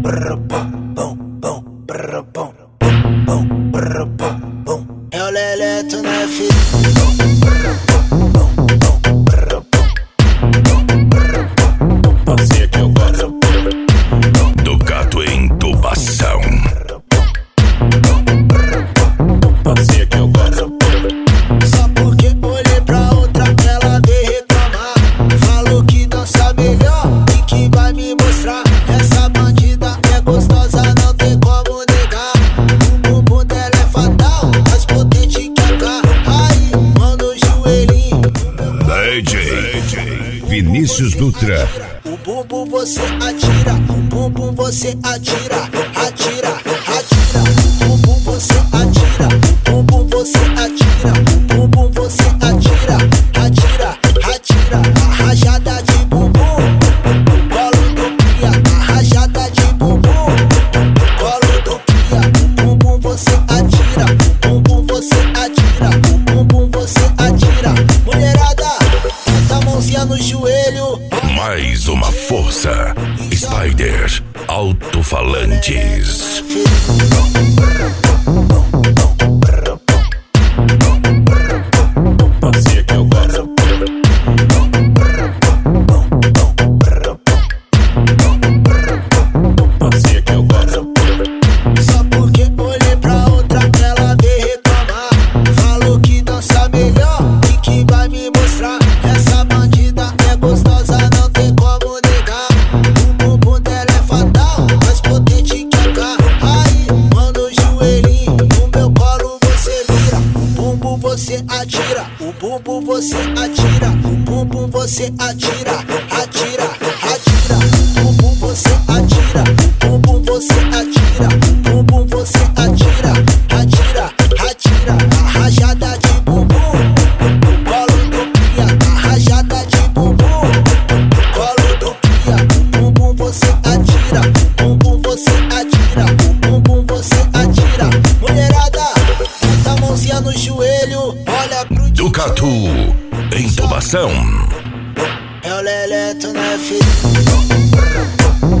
É o Leleto na F. Você que eu gosto. Ducato em intubação. Você que eu gosto. Só porque olhei pra outra, ela veio reclamar. Falou que dança melhor e que vai me mostrar. Essa bandida é gostosa, não tem como negar. O bumbum dela é fatal, mais potente que a K. Aí, manda o joelhinho. DJ Vinícius Dutra. O bumbum você atira, o bumbum você atira, atira, atira. O bumbum você atira, o bumbum você atira, o bumbum você atira, atira, atira. A rajada de bumbum, colo do cria. A rajada de bumbum, colo do cria. O bumbum você atira, o bumbum você atira, o bumbum você atira. Mulherada, bota a mãozinha no joelho. Mais uma força. Spider Alto-Falantes. Você que eu gosto. Você que eu gosto. Só porque olhei pra outra, ela veio reclamar. Falou que dança melhor e que vai me mostrar. Essa bandida é gostosa, não tem como negar. O bumbum dela é fatal, mais potente que a K. Aí, manda o joelhinho, no meu colo você vira. O bumbum você atira, o bumbum você atira, o bumbum você atira, atira, atira. O bumbum você atira, o bumbum você atira, o bumbum você atira, atira, atira. A rajada de bumbum, colo do cria. A rajada de bumbum, colo do cria. O bumbum você atira, o bumbum você atira, o bumbum você atira. Mulherada, bota a mãozinha no joelho, olha pro Ducato intubação. É o Leleto na F.